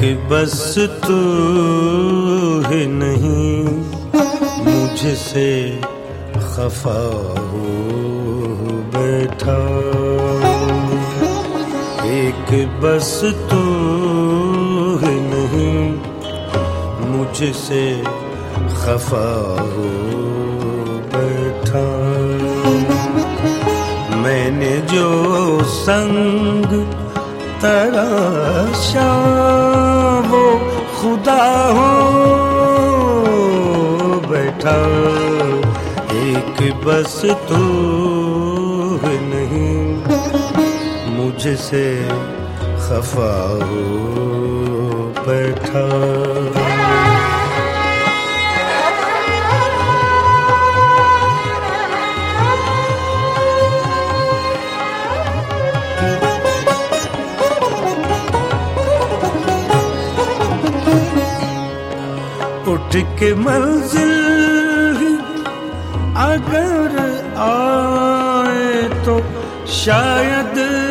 बस तू ही नहीं मुझसे खफा हो बैठा, एक बस तू ही नहीं मुझसे खफा हो बैठा। मैंने जो संग तराशा वो खुदा हो बैठा, एक बस तू ही नहीं मुझसे खफा हो बैठा। उठ के मंजिल अगर आए तो शायद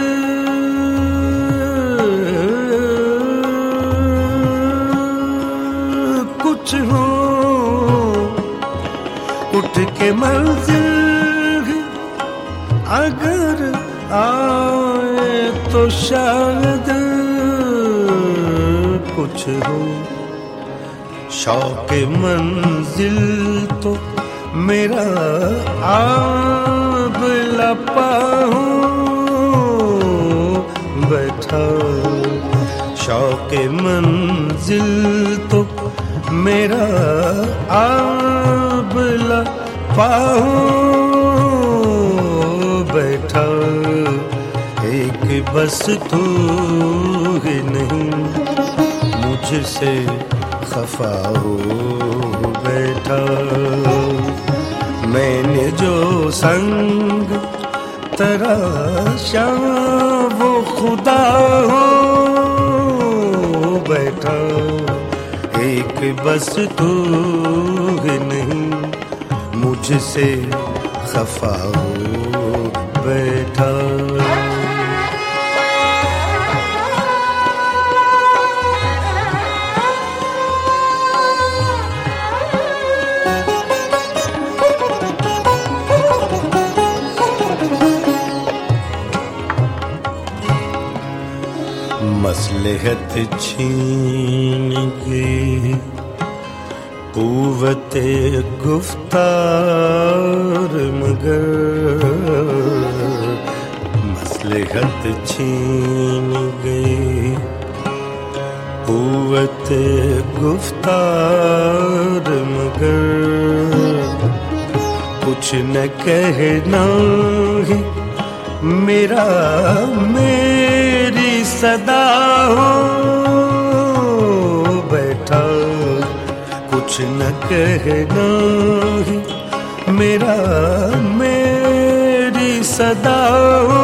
कुछ हो, उठ के मंजिल अगर आए तो शायद कुछ हो। शौक़ मंजिल तो मेरा आब लपा हो बैठा, शौक़ मंजिल तो मेरा आब लपा हो बैठा, एक बस तू ही नहीं मुझसे खफा हो बैठा। मैंने जो संग तराशा वो खुदा हो बैठा, एक बस तू ही नहीं मुझसे खफा हो बैठा। मसलहत छीन गई कुव्वते गुफ्तार मगर, मसलहत छीन गई कुव्वते गुफ्तार मगर, कुछ न कहना ही मेरा मेरी सदा हो बैठा, कुछ न कहना ही मेरा मेरी सदा हो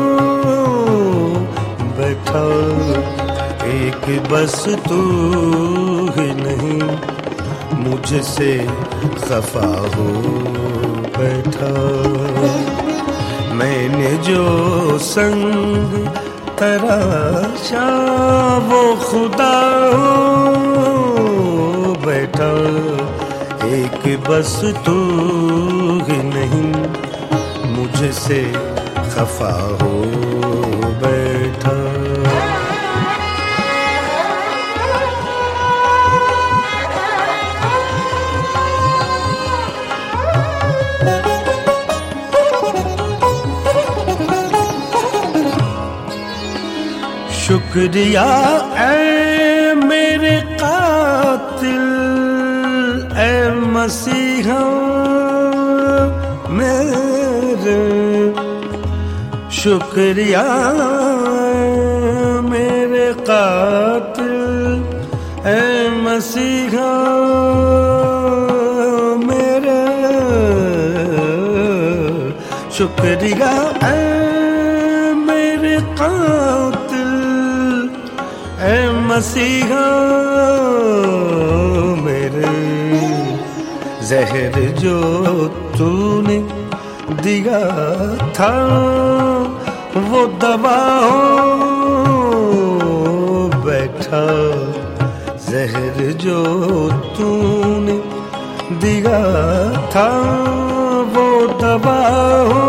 बैठा, एक बस तू ही नहीं मुझसे खफा हो बैठा। मैंने जो संग तराशा वो खुदा हो बैठा, एक बस तू ही नहीं मुझसे खफा हो बैठा। शुक्रिया ऐ मेरे कातिल ऐ मसीहा मेरे, शुक्रिया मेरे कातिल ऐ मसीहा मेरे, शुक्रिया ऐ मेरे कातिल ऐ मसीहा मेरे, जहर जो तूने दिया था वो दवा हो बैठा, बैठा। जहर जो तूने दिया था वो दवा हो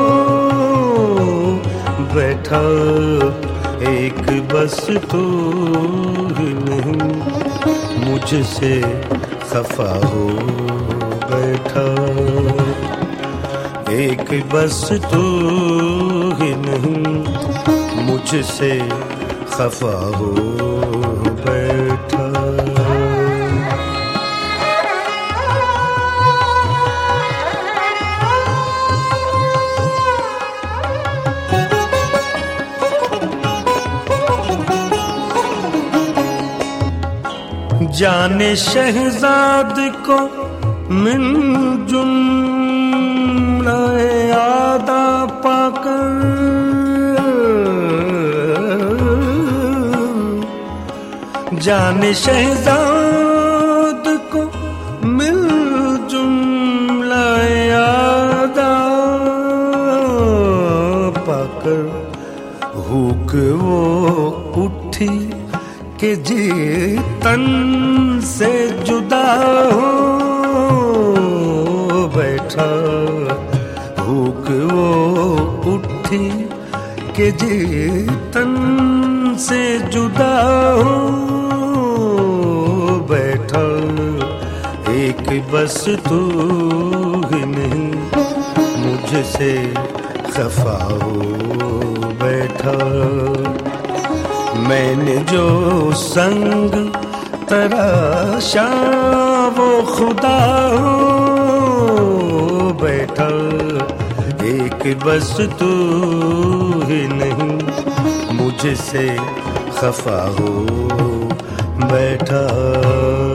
बैठा। एक बस तू ही नहीं मुझसे खफा हो बैठा। एक बस तू ही नहीं मुझसे खफा हो बैठा। जाने शहजाद को मिन जुमले आदा पाकर जाने शहजाद को मिल जुमला आदा पाकर हुक वो उठी के जी तन से जुदा हो बैठा। हुक वो उठी के जी तन से जुदा हो बैठा। एक बस तू ही नहीं मुझसे खफा हो बैठा। मैंने जो संग तराशा वो खुदा हो बैठा। एक बस तू ही नहीं मुझसे खफा हो बैठा।